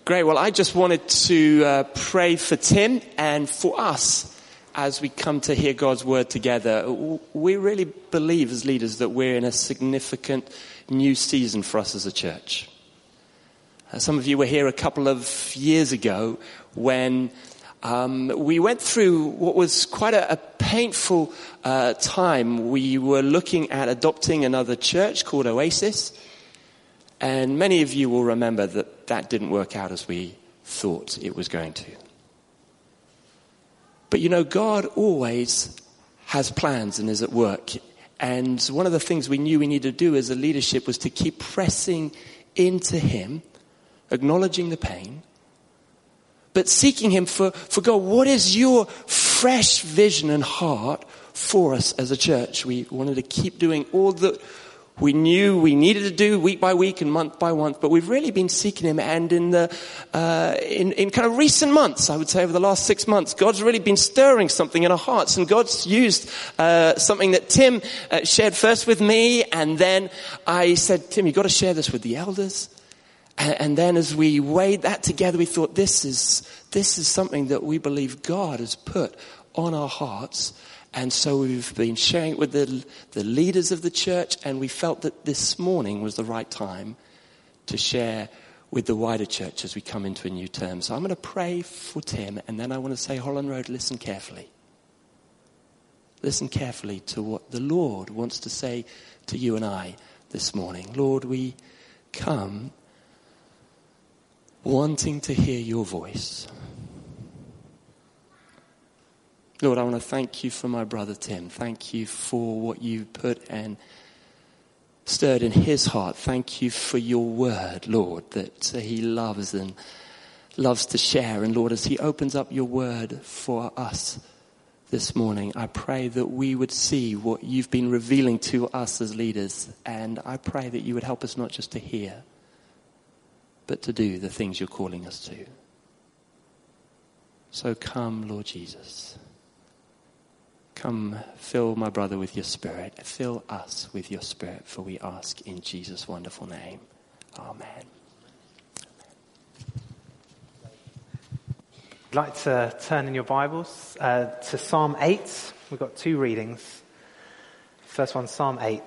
Great. Well, I just wanted to pray for Tim and for us as we come to hear God's word together. We really believe as leaders that we're in a significant new season for us as a church. Some of you were here a couple of years ago when we went through what was quite a painful time. We were looking at adopting another church called Oasis. And many of you will remember that didn't work out as we thought it was going to. But you know, God always has plans and is at work. And one of the things we knew we needed to do as a leadership was to keep pressing into Him, acknowledging the pain, but seeking Him for God, what is your fresh vision and heart for us as a church? We wanted to keep doing all that we knew we needed to do week by week and month by month, but we've really been seeking Him. And in kind of recent months, I would say over the last 6 months, God's really been stirring something in our hearts. And God's used something that Tim shared first with me. And then I said, Tim, you've got to share this with the elders. And then as we weighed that together, we thought this is something that we believe God has put on our hearts. And so we've been sharing it with the leaders of the church, and we felt that this morning was the right time to share with the wider church as we come into a new term. So I'm going to pray for Tim, and then I want to say, Holland Road, listen carefully. Listen carefully to what the Lord wants to say to you and I this morning. Lord, we come wanting to hear your voice. Lord, I want to thank you for my brother Tim. Thank you for what you put and stirred in his heart. Thank you for your word, Lord, that he loves and loves to share. And Lord, as he opens up your word for us this morning, I pray that we would see what you've been revealing to us as leaders. And I pray that you would help us not just to hear, but to do the things you're calling us to. So come, Lord Jesus. Come, fill my brother with your spirit. Fill us with your spirit, for we ask in Jesus' wonderful name. Amen. I'd like to turn in your Bibles to Psalm 8. We've got 2 readings. First one, Psalm 8.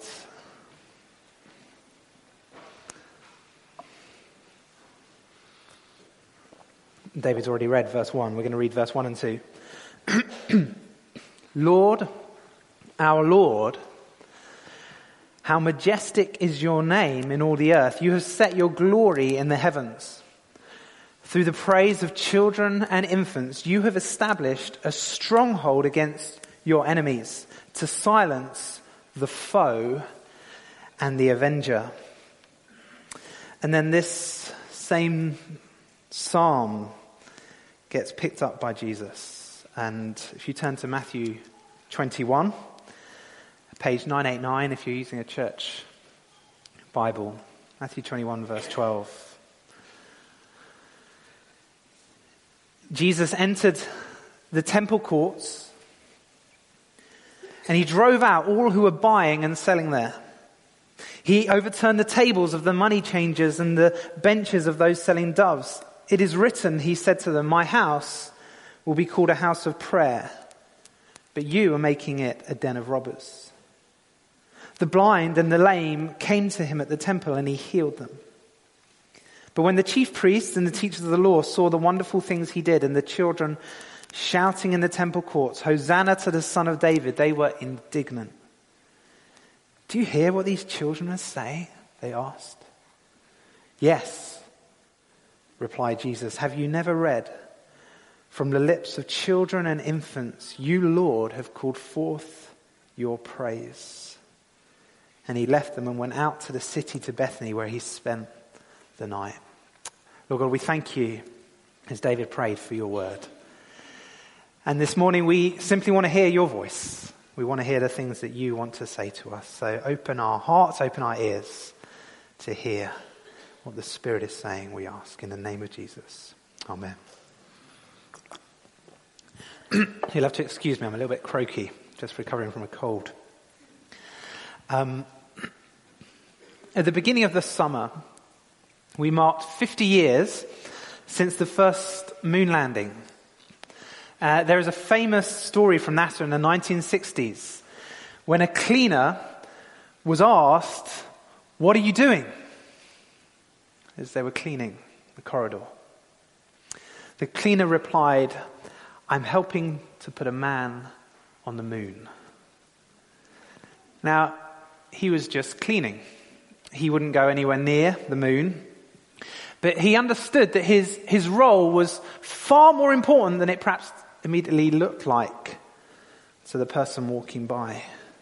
David's already read verse 1. We're going to read verse 1 and 2. Lord, our Lord, how majestic is your name in all the earth. You have set your glory in the heavens. Through the praise of children and infants, you have established a stronghold against your enemies to silence the foe and the avenger. And then this same psalm gets picked up by Jesus. And if you turn to Matthew 21, page 989, if you're using a church Bible, Matthew 21, verse 12. Jesus entered the temple courts and he drove out all who were buying and selling there. He overturned the tables of the money changers and the benches of those selling doves. It is written, he said to them, my house will be called a house of prayer, but you are making it a den of robbers. The blind and the lame came to him at the temple and he healed them. But when the chief priests and the teachers of the law saw the wonderful things he did and the children shouting in the temple courts, Hosanna to the Son of David, they were indignant. Do you hear what these children say? They asked. Yes, replied Jesus. Have you never read? From the lips of children and infants, you, Lord, have called forth your praise. And he left them and went out to the city to Bethany, where he spent the night. Lord God, we thank you, as David prayed, for your word. And this morning we simply want to hear your voice. We want to hear the things that you want to say to us. So open our hearts, open our ears to hear what the Spirit is saying, we ask, in the name of Jesus. Amen. You'll have to excuse me, I'm a little bit croaky, just recovering from a cold. At the beginning of the summer, we marked 50 years since the first moon landing. There is a famous story from NASA in the 1960s when a cleaner was asked, "What are you doing?" as they were cleaning the corridor. The cleaner replied, "I'm helping to put a man on the moon." Now, he was just cleaning. He wouldn't go anywhere near the moon. But he understood that his role was far more important than it perhaps immediately looked like to the person walking by.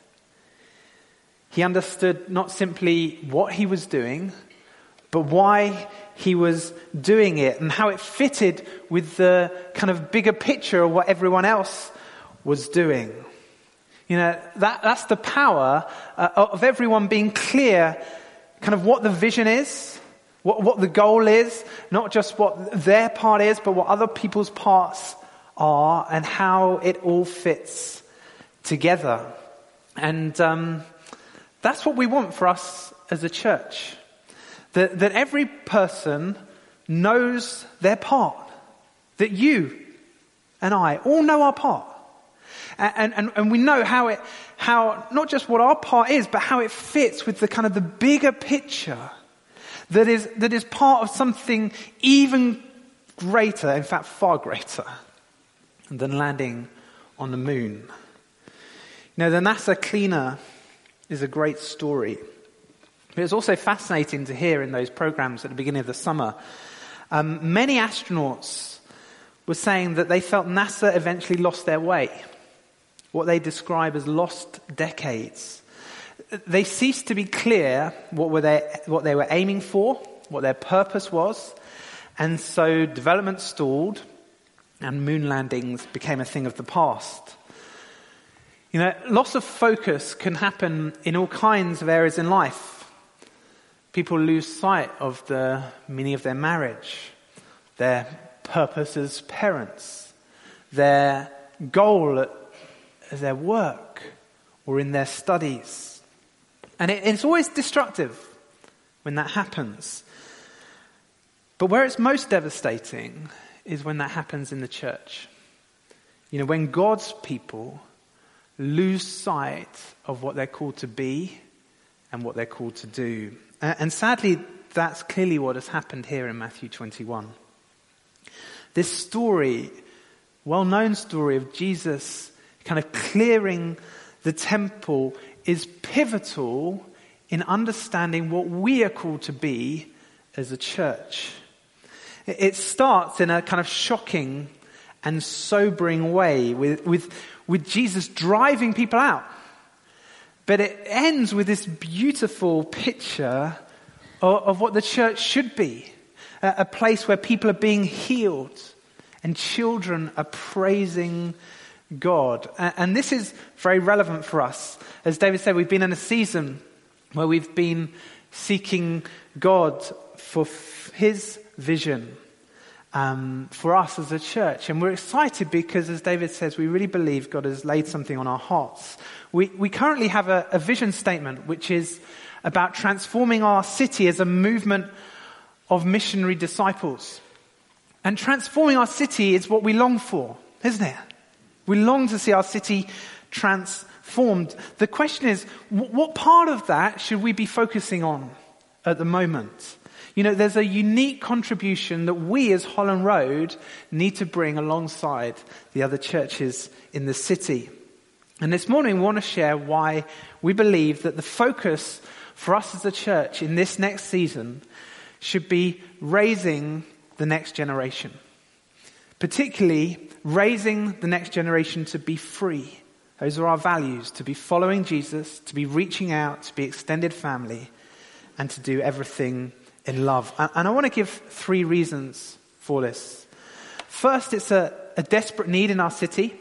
He understood not simply what he was doing, but why he was doing it and how it fitted with the kind of bigger picture of what everyone else was doing. You know, that's the power of everyone being clear kind of what the vision is, what the goal is, not just what their part is, but what other people's parts are and how it all fits together. And that's what we want for us as a church. That every person knows their part. That you and I all know our part. And we know how not just what our part is, but how it fits with the kind of the bigger picture that is part of something even greater, in fact far greater, than landing on the moon. You know, the NASA cleaner is a great story. But it's also fascinating to hear in those programs at the beginning of the summer. Many astronauts were saying that they felt NASA eventually lost their way. What they describe as lost decades. They ceased to be clear what they were aiming for, what their purpose was, and so development stalled and moon landings became a thing of the past. You know, loss of focus can happen in all kinds of areas in life. People lose sight of the meaning of their marriage, their purpose as parents, their goal at their work or in their studies. And it's always destructive when that happens. But where it's most devastating is when that happens in the church. You know, when God's people lose sight of what they're called to be and what they're called to do. And sadly, that's clearly what has happened here in Matthew 21. This story, well-known story of Jesus kind of clearing the temple, is pivotal in understanding what we are called to be as a church. It starts in a kind of shocking and sobering way with Jesus driving people out. But it ends with this beautiful picture of what the church should be. A place where people are being healed and children are praising God. And this is very relevant for us. As David said, we've been in a season where we've been seeking God for his vision for us as a church. And we're excited because, as David says, we really believe God has laid something on our hearts. We currently have a vision statement which is about transforming our city as a movement of missionary disciples. And transforming our city is what we long for, isn't it? We long to see our city transformed. The question is, what part of that should we be focusing on at the moment? You know, there's a unique contribution that we as Holland Road need to bring alongside the other churches in the city. And this morning we want to share why we believe that the focus for us as a church in this next season should be raising the next generation. Particularly raising the next generation to be free. Those are our values, to be following Jesus, to be reaching out, to be extended family, and to do everything in love. And I want to give 3 reasons for this. First, it's a desperate need in our city.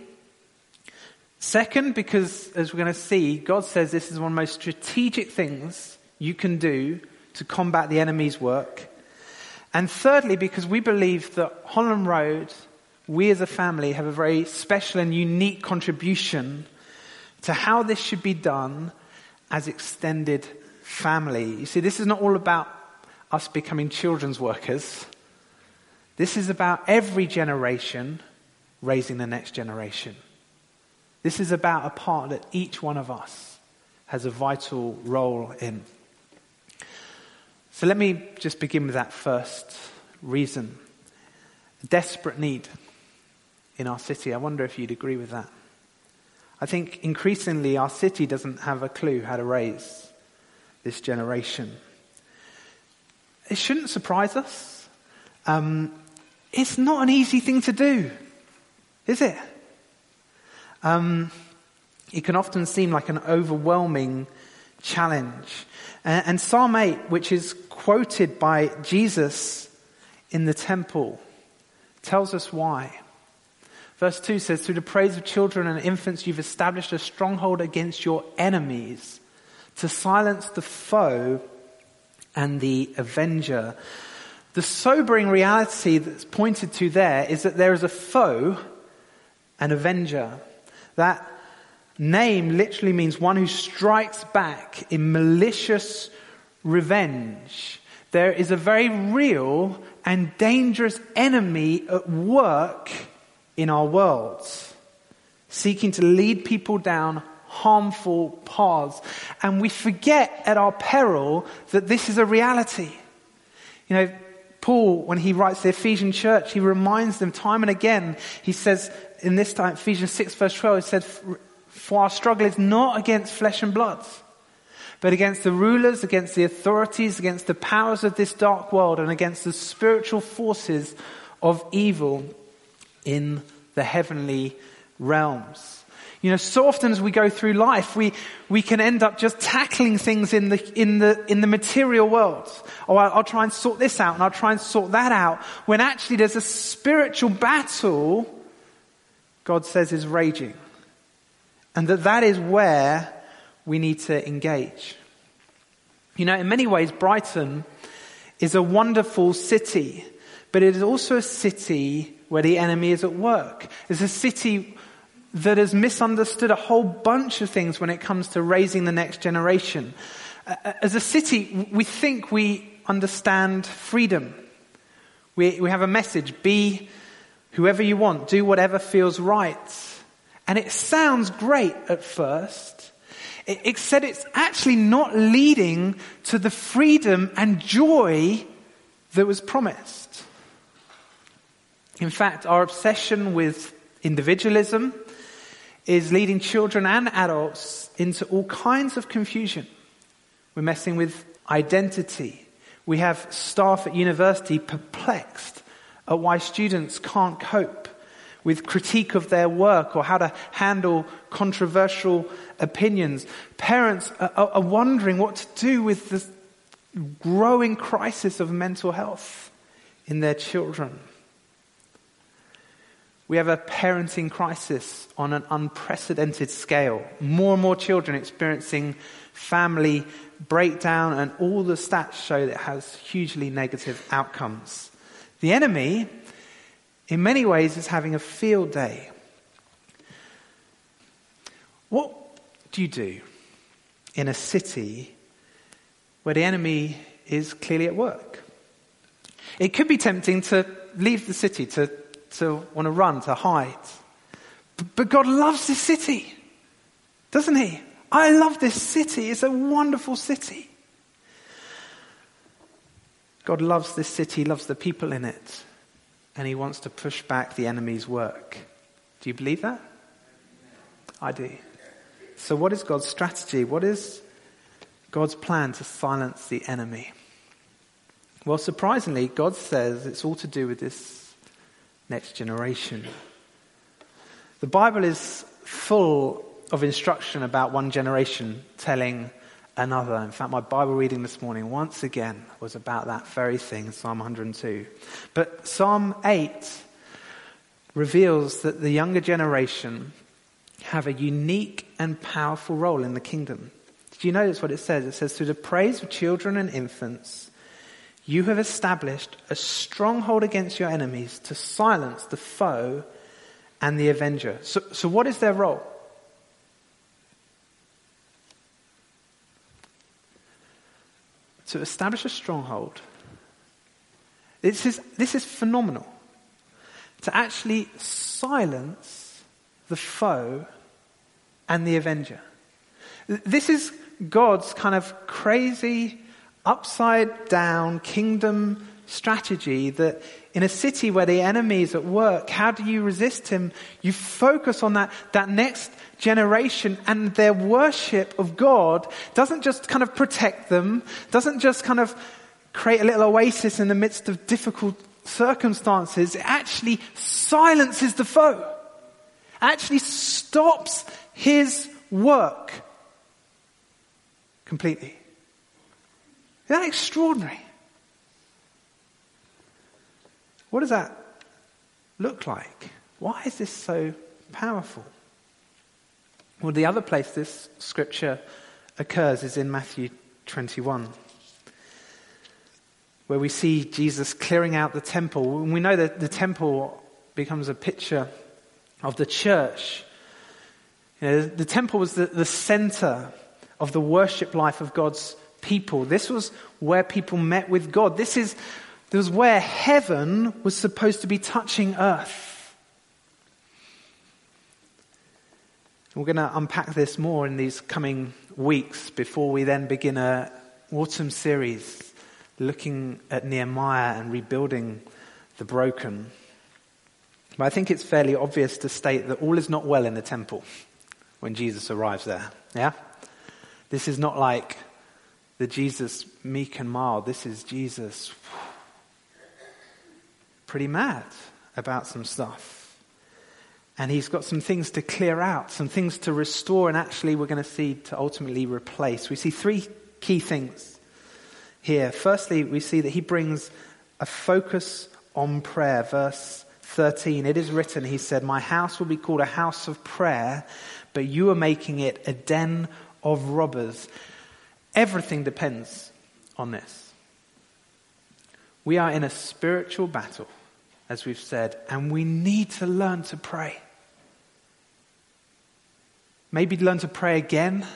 Second, because as we're going to see, God says this is one of the most strategic things you can do to combat the enemy's work. And thirdly, because we believe that Holland Road, we as a family, have a very special and unique contribution to how this should be done as extended family. You see, this is not all about us becoming children's workers. This is about every generation raising the next generation. This is about a part that each one of us has a vital role in. So let me just begin with that first reason. A desperate need in our city. I wonder if you'd agree with that. I think increasingly our city doesn't have a clue how to raise this generation. It shouldn't surprise us. It's not an easy thing to do, is it? It can often seem like an overwhelming challenge. And Psalm 8, which is quoted by Jesus in the temple, tells us why. Verse 2 says, through the praise of children and infants, you've established a stronghold against your enemies to silence the foe and the avenger. The sobering reality that's pointed to there is that there is a foe and avenger. That name literally means one who strikes back in malicious revenge. There is a very real and dangerous enemy at work in our world, seeking to lead people down harmful paths. And we forget at our peril that this is a reality. You know, Paul, when he writes the Ephesian church, he reminds them time and again. He says, in this time, Ephesians 6 verse 12, he said, for our struggle is not against flesh and blood, but against the rulers, against the authorities, against the powers of this dark world, and against the spiritual forces of evil in the heavenly realms. You know, so often as we go through life, we can end up just tackling things in the material world. Oh, I'll try and sort this out, and I'll try and sort that out. When actually there's a spiritual battle, God says, is raging, and that is where we need to engage. You know, in many ways, Brighton is a wonderful city, but it is also a city where the enemy is at work. It's a city that has misunderstood a whole bunch of things when it comes to raising the next generation. As a city, we think we understand freedom. We have a message, be whoever you want, do whatever feels right. And it sounds great at first, except it's actually not leading to the freedom and joy that was promised. In fact, our obsession with individualism is leading children and adults into all kinds of confusion. We're messing with identity. We have staff at university perplexed at why students can't cope with critique of their work or how to handle controversial opinions. Parents are wondering what to do with this growing crisis of mental health in their children. We have a parenting crisis on an unprecedented scale. More and more children experiencing family breakdown, and all the stats show that it has hugely negative outcomes. The enemy, in many ways, is having a field day. What do you do in a city where the enemy is clearly at work? It could be tempting to leave the city, to want to run, to hide. But God loves this city, doesn't he? I love this city. It's a wonderful city. God loves this city, loves the people in it, and he wants to push back the enemy's work. Do you believe that? I do. So what is God's strategy? What is God's plan to silence the enemy? Well, surprisingly, God says it's all to do with this next generation. The Bible is full of instruction about one generation telling another. In fact, my Bible reading this morning, once again, was about that very thing, Psalm 102. But Psalm 8 reveals that the younger generation have a unique and powerful role in the kingdom. Did you notice what it says? It says, through the praise of children and infants, you have established a stronghold against your enemies to silence the foe and the avenger. So what is their role? To establish a stronghold This is phenomenal. To actually silence the foe and the avenger. This is God's kind of crazy, upside down kingdom strategy that in a city where the enemy is at work, how do you resist him? You focus on that next generation, and their worship of God doesn't just kind of protect them, doesn't just kind of create a little oasis in the midst of difficult circumstances. It actually silences the foe, actually stops his work completely. Isn't that extraordinary? What does that look like? Why is this so powerful? Well, the other place this scripture occurs is in Matthew 21, where we see Jesus clearing out the temple. And we know that the temple becomes a picture of the church. You know, the temple was the center of the worship life of God's people. This was where people met with God. This was where heaven was supposed to be touching earth. We're going to unpack this more in these coming weeks before we then begin an autumn series looking at Nehemiah and rebuilding the broken. But I think it's fairly obvious to state that all is not well in the temple when Jesus arrives there. Yeah? This is not like the Jesus meek and mild. This is Jesus pretty mad about some stuff. And he's got some things to clear out, some things to restore, and actually we're going to see to ultimately replace. We see three key things here. Firstly, we see that he brings a focus on prayer. Verse 13, it is written, he said, "My house will be called a house of prayer, but you are making it a den of robbers." Everything depends on this. We are in a spiritual battle, as we've said, and we need to learn to pray. Maybe learn to pray again.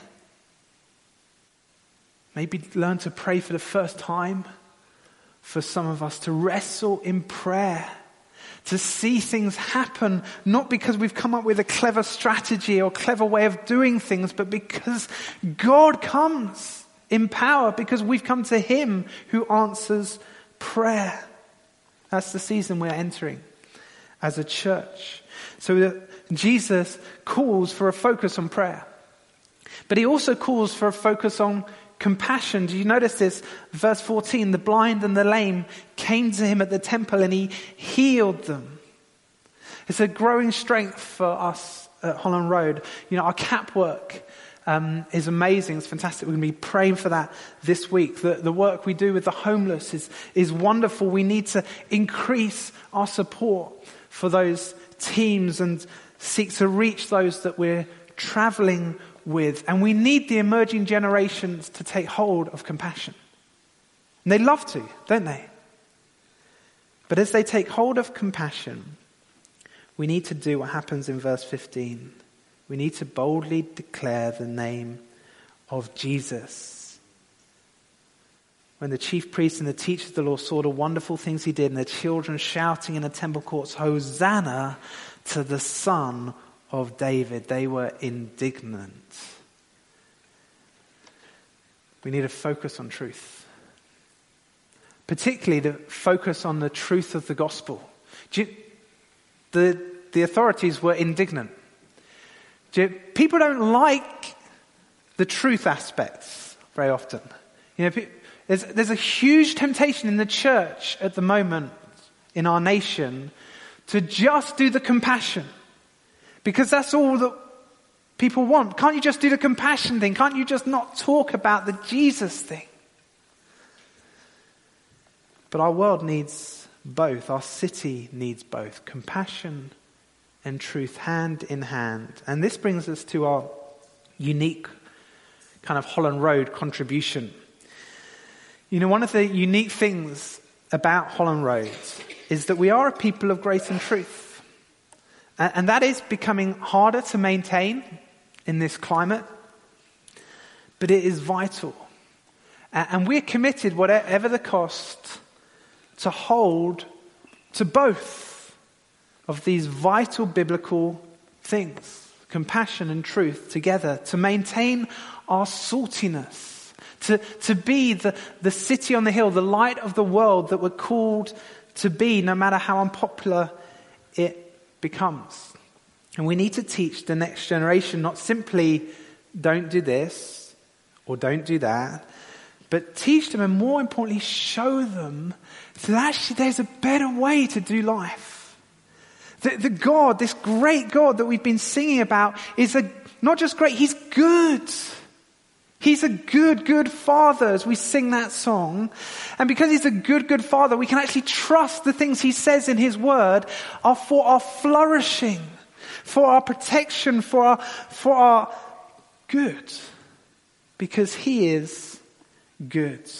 Maybe learn to pray for the first time. For some of us to wrestle in prayer. To see things happen, not because we've come up with a clever strategy or clever way of doing things, but because God comes in power, because we've come to him who answers prayer. That's the season we're entering as a church. So Jesus calls for a focus on prayer. But he also calls for a focus on compassion. Do you notice this? Verse 14, the blind and the lame came to him at the temple and he healed them. It's a growing strength for us at Holland Road. You know, our CAP work is amazing. It's fantastic. We're going to be praying for that this week. The work we do with the homeless is wonderful. We need to increase our support for those teams and seek to reach those that we're traveling with. And we need the emerging generations to take hold of compassion. And they love to, don't they? But as they take hold of compassion, we need to do what happens in verse 15. We need to boldly declare the name of Jesus. When the chief priests and the teachers of the law saw the wonderful things he did and the children shouting in the temple courts, "Hosanna to the Son of David," they were indignant. We need to focus on truth. Particularly to focus on the truth of the gospel. The authorities were indignant. People don't like the truth aspects very often. You know, there's a huge temptation in the church at the moment in our nation to just do the compassion. Because that's all that people want. Can't you just do the compassion thing? Can't you just not talk about the Jesus thing? But our world needs both. Our city needs both. Compassion and truth hand in hand. And this brings us to our unique kind of Holland Road contribution. You know, one of the unique things about Holland Road is that we are a people of grace and truth. And that is becoming harder to maintain in this climate. But it is vital. And we're committed, whatever the cost, to hold to both of these vital biblical things, compassion and truth together, to maintain our saltiness, to be the city on the hill, the light of the world that we're called to be, no matter how unpopular it becomes. And we need to teach the next generation not simply don't do this or don't do that, but teach them and more importantly show them that actually there's a better way to do life. The God, this great God that we've been singing about is not just great, He's good. He's a good, good Father as we sing that song. And because He's a good, good Father, we can actually trust the things He says in His Word are for our flourishing, for our protection, for our good. Because He is good.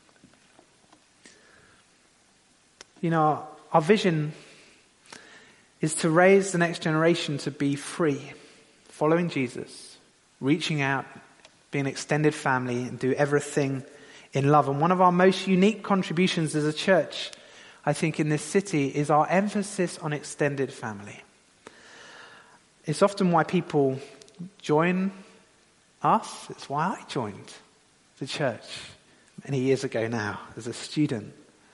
You know, our vision is to raise the next generation to be free, following Jesus, reaching out, be an extended family, and do everything in love. And one of our most unique contributions as a church, I think, in this city is our emphasis on extended family. It's often why people join us. It's why I joined the church many years ago now as a student.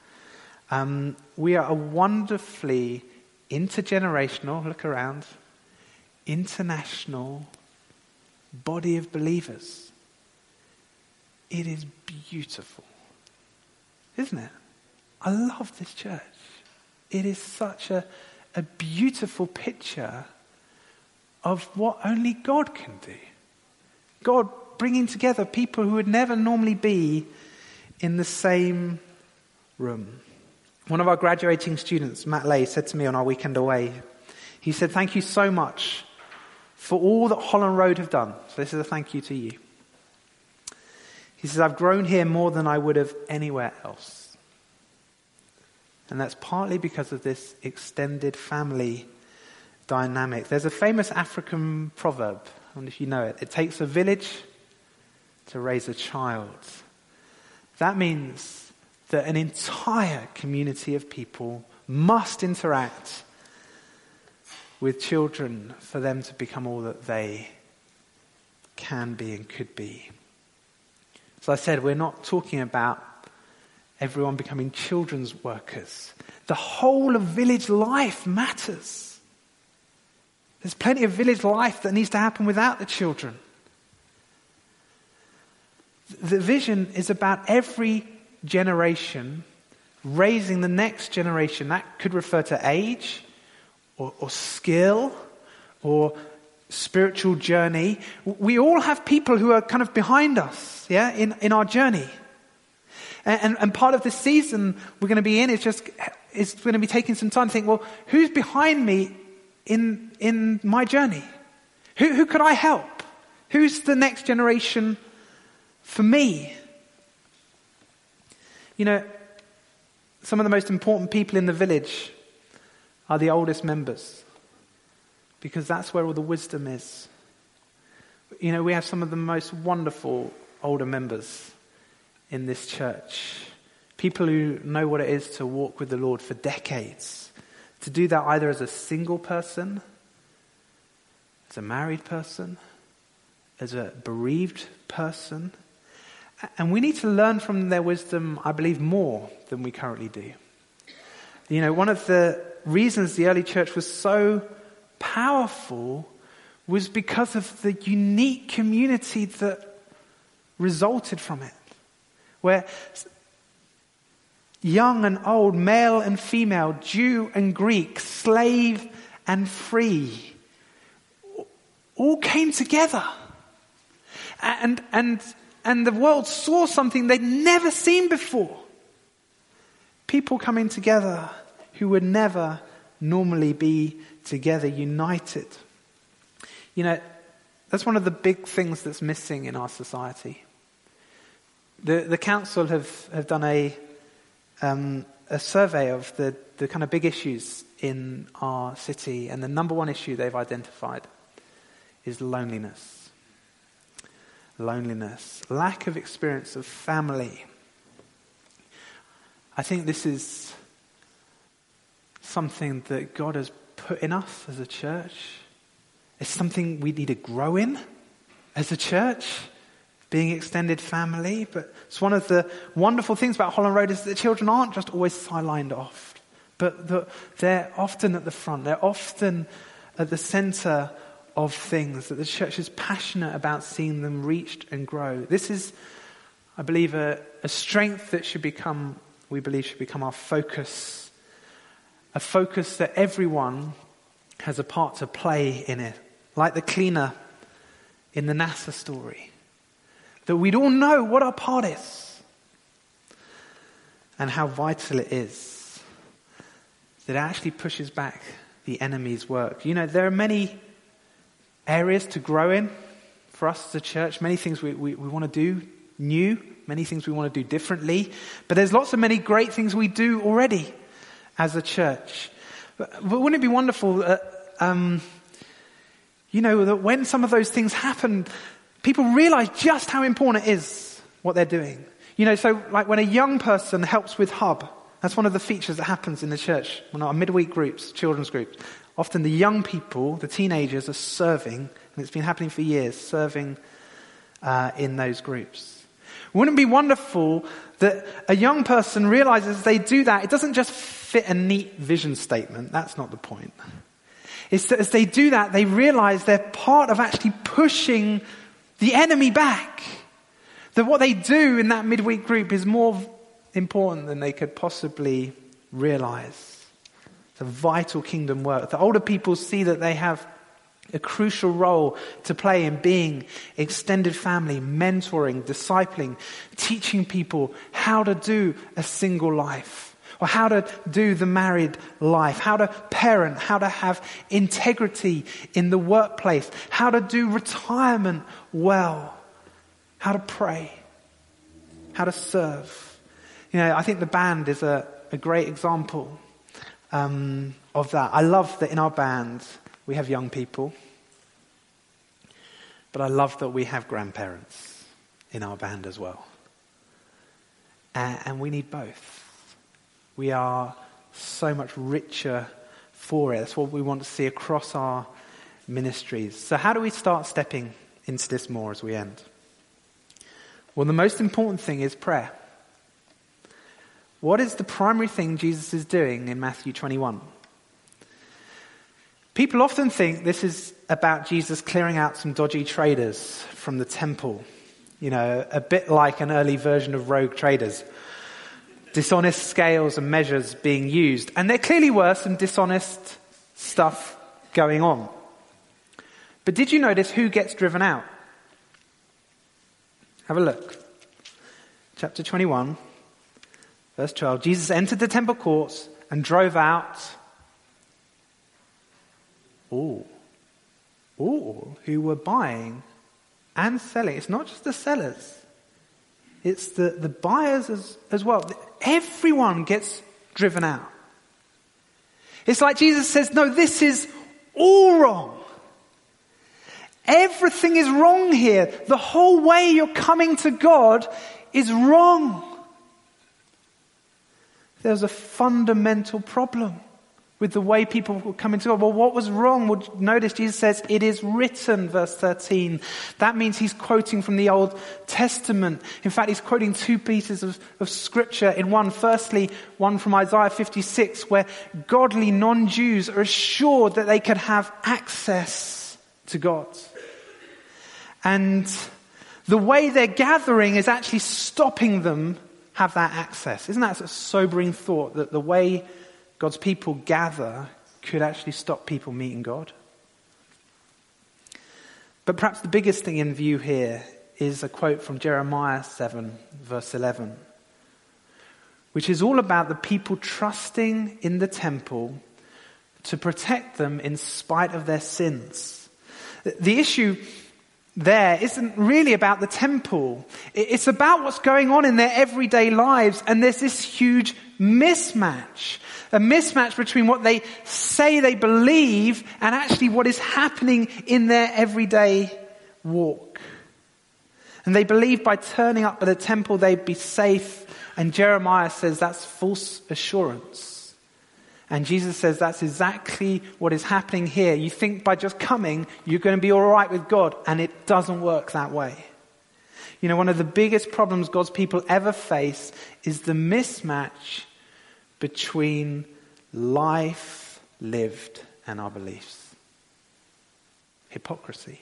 We are a wonderfully intergenerational, look around, international body of believers. It is beautiful, isn't it? I love this church. It is such a beautiful picture of what only God can do. God bringing together people who would never normally be in the same room. One of our graduating students, Matt Lay, said to me on our weekend away, he said, "Thank you so much for all that Holland Road have done." So this is a thank you to you. He says, "I've grown here more than I would have anywhere else." And that's partly because of this extended family dynamic. There's a famous African proverb, I wonder if you know it. It takes a village to raise a child. That means that an entire community of people must interact with children for them to become all that they can be and could be. So I said, we're not talking about everyone becoming children's workers. The whole of village life matters. There's plenty of village life that needs to happen without the children. The vision is about every generation raising the next generation. That could refer to age or skill or spiritual journey. We all have people who are kind of behind us, in our journey. And part of this season we're going to be in is going to be taking some time to think, well, who's behind me in my journey? Who could I help? Who's the next generation for me? You know, some of the most important people in the village are the oldest members, because that's where all the wisdom is. You know, we have some of the most wonderful older members in this church. People who know what it is to walk with the Lord for decades. To do that either as a single person, as a married person, as a bereaved person. And we need to learn from their wisdom, I believe, more than we currently do. You know, one of the reasons the early church was so powerful was because of the unique community that resulted from it. Where young and old, male and female, Jew and Greek, slave and free, all came together. And the world saw something they'd never seen before. People coming together who would never normally be together, united. You know, that's one of the big things that's missing in our society. The council have done a survey of the kind of big issues in our city, and the number one issue they've identified is loneliness. Loneliness, lack of experience of family. I think this is something that God has put in us as a church. It's something we need to grow in as a church, being extended family. But it's one of the wonderful things about Holland Road is that children aren't just always sidelined off, but that they're often at the front. They're often at the center of things, that the church is passionate about seeing them reached and grow. This is, I believe, a strength that we believe should become our focus. A focus that everyone has a part to play in it. Like the cleaner in the NASA story. That we'd all know what our part is. And how vital it is. That it actually pushes back the enemy's work. You know, there are many areas to grow in for us as a church. Many things we want to do new. Many things we want to do differently. But there's lots of many great things we do already as a church. But wouldn't it be wonderful that, that when some of those things happen, people realize just how important it is what they're doing. You know, so like when a young person helps with Hub, that's one of the features that happens in the church. When our midweek groups, children's groups, often the young people, the teenagers, are serving, and it's been happening for years, serving in those groups. Wouldn't it be wonderful that a young person realizes they do that? It doesn't just fit a neat vision statement. That's not the point. It's that as they do that, they realize they're part of actually pushing the enemy back. That what they do in that midweek group is more important than they could possibly realize. It's a vital kingdom work. The older people see that they have a crucial role to play in being extended family, mentoring, discipling, teaching people how to do a single life, or how to do the married life, how to parent, how to have integrity in the workplace, how to do retirement well, how to pray, how to serve. You know, I think the band is a great example of that. I love that in our band we have young people, but I love that we have grandparents in our band as well. And we need both. We are so much richer for it. That's what we want to see across our ministries. So how do we start stepping into this more as we end? Well, the most important thing is prayer. What is the primary thing Jesus is doing in Matthew 21? People often think this is about Jesus clearing out some dodgy traders from the temple. You know, a bit like an early version of rogue traders. Dishonest scales and measures being used. And there clearly were some dishonest stuff going on. But did you notice who gets driven out? Have a look. Chapter 21, verse 12. Jesus entered the temple courts and drove out all who were buying and selling. It's not just the sellers. It's the buyers as well. Everyone gets driven out. It's like Jesus says, no, this is all wrong. Everything is wrong here. The whole way you're coming to God is wrong. There's a fundamental problem with the way people were coming to God. Well, what was wrong? Well, notice Jesus says, it is written, verse 13. That means he's quoting from the Old Testament. In fact, he's quoting two pieces of scripture in one. Firstly, one from Isaiah 56, where godly non-Jews are assured that they could have access to God. And the way they're gathering is actually stopping them have that access. Isn't that a sobering thought, that the way God's people gather could actually stop people meeting God? But perhaps the biggest thing in view here is a quote from Jeremiah 7, verse 11, which is all about the people trusting in the temple to protect them in spite of their sins. The issue there isn't really about the temple. It's about what's going on in their everyday lives, and there's this huge mismatch. A mismatch between what they say they believe and actually what is happening in their everyday walk. And they believe by turning up at a temple they'd be safe And Jeremiah says that's false assurance. And Jesus says that's exactly what is happening here. You think by just coming, you're going to be all right with God, and it doesn't work that way. You know, one of the biggest problems God's people ever face is the mismatch between life lived and our beliefs. Hypocrisy.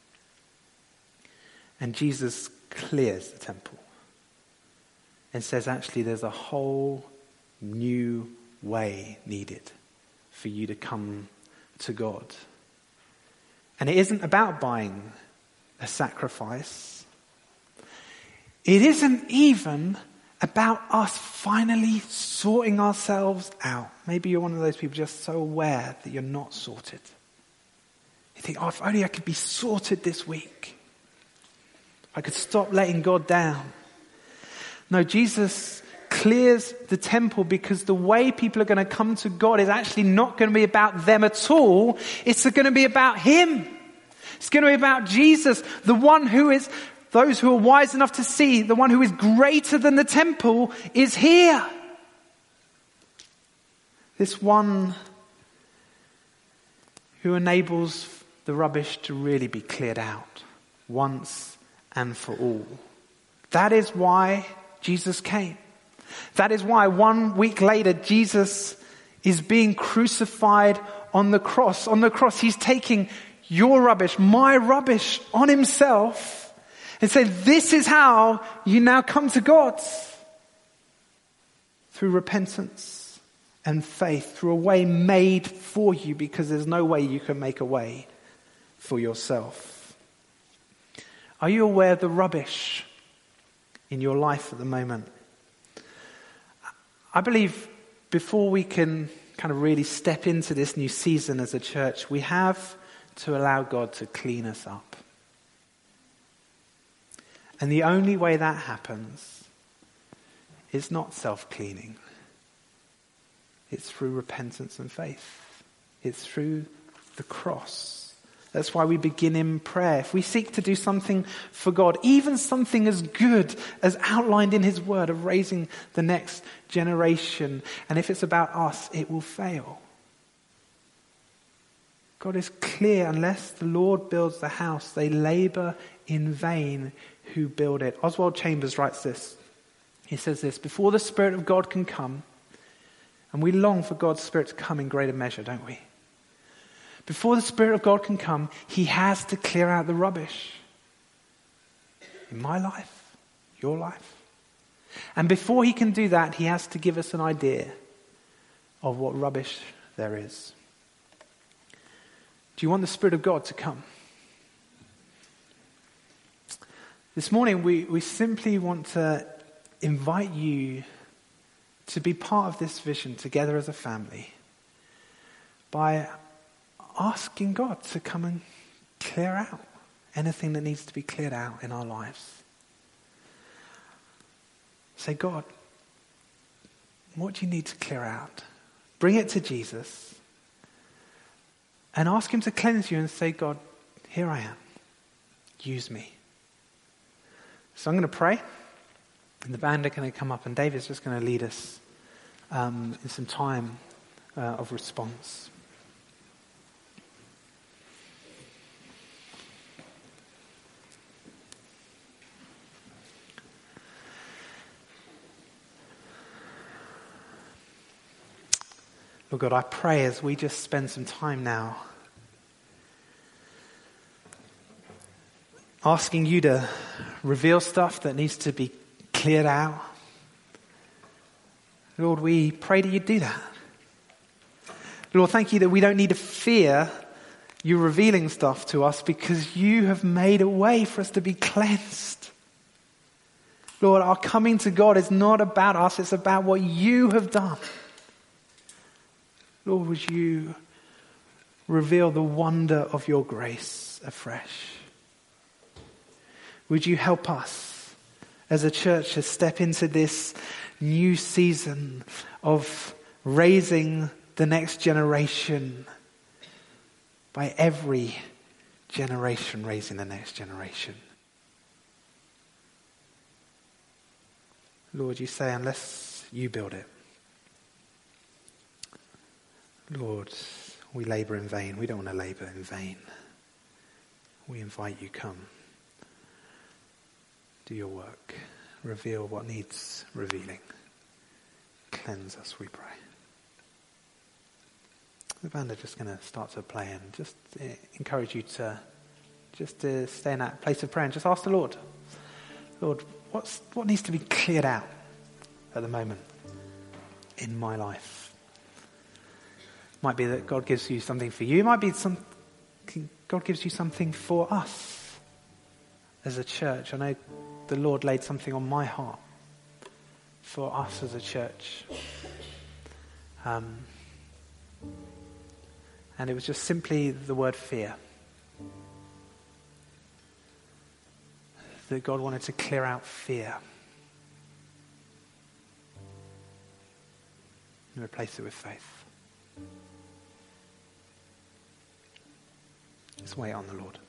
And Jesus clears the temple and says, actually, there's a whole new way needed for you to come to God. And it isn't about buying a sacrifice. It isn't even about us finally sorting ourselves out. Maybe you're one of those people just so aware that you're not sorted. You think, oh, if only I could be sorted this week. I could stop letting God down. No, Jesus clears the temple because the way people are going to come to God is actually not going to be about them at all. It's going to be about Him. It's going to be about Jesus, the one who is, those who are wise enough to see, the one who is greater than the temple is here. This one who enables the rubbish to really be cleared out once and for all. That is why Jesus came. That is why 1 week later Jesus is being crucified on the cross. On the cross he's taking your rubbish, my rubbish on himself and said, this is how you now come to God. Through repentance and faith, through a way made for you, because there's no way you can make a way for yourself. Are you aware of the rubbish in your life at the moment? I believe before we can kind of really step into this new season as a church, we have to allow God to clean us up. And the only way that happens is not self-cleaning. It's through repentance and faith. It's through the cross. That's why we begin in prayer. If we seek to do something for God, even something as good as outlined in His Word of raising the next generation, and if it's about us, it will fail. God is clear, unless the Lord builds the house, they labor in vain who build it. Oswald Chambers writes this. He says this, before the Spirit of God can come, and we long for God's Spirit to come in greater measure, don't we? Before the Spirit of God can come, He has to clear out the rubbish. In my life, your life. And before He can do that, He has to give us an idea of what rubbish there is. Do you want the Spirit of God to come? This morning, we simply want to invite you to be part of this vision together as a family by asking God to come and clear out anything that needs to be cleared out in our lives. Say, God, what do you need to clear out? Bring it to Jesus and ask Him to cleanse you and say, God, here I am. Use me. So I'm going to pray, and the band are going to come up, and David's just going to lead us in some time of response. Lord God, I pray as we just spend some time now asking you to reveal stuff that needs to be cleared out. Lord, we pray that you do that. Lord, thank you that we don't need to fear you revealing stuff to us because you have made a way for us to be cleansed. Lord, our coming to God is not about us, it's about what you have done. Lord, would you reveal the wonder of your grace afresh? Would you help us as a church to step into this new season of raising the next generation by every generation raising the next generation? Lord, you say unless you build it, Lord, we labour in vain. We don't want to labour in vain. We invite you, come. Do your work. Reveal what needs revealing. Cleanse us, we pray. The band are just going to start to play and just encourage you to stay in that place of prayer and just ask the Lord, Lord, what needs to be cleared out at the moment in my life? Might be that God gives you something for you. Might be God gives you something for us as a church. I know the Lord laid something on my heart for us as a church. And it was just simply the word fear. That God wanted to clear out fear and replace it with faith. Just wait on the Lord.